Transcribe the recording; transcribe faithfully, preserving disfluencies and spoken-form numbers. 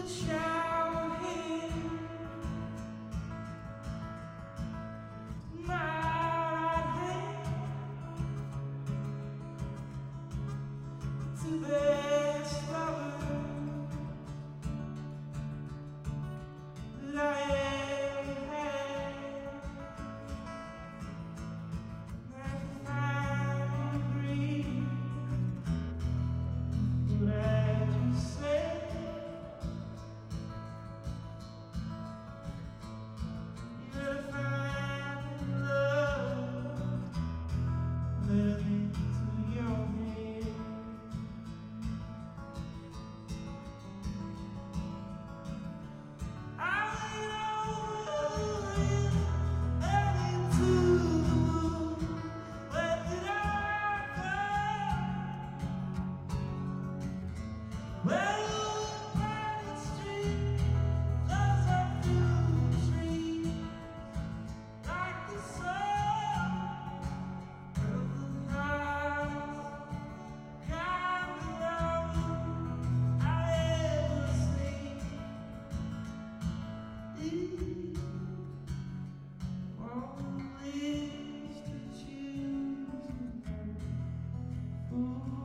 shower here. My right hand to best lover that I ever had. I can finally breathe. Glad you said you're finding love let into your head. I went over it early too. Where did I go? Well, Violet Street goes up through the trees like the sun of the highest kind of love I ever seen. One lives to choose. Ooh.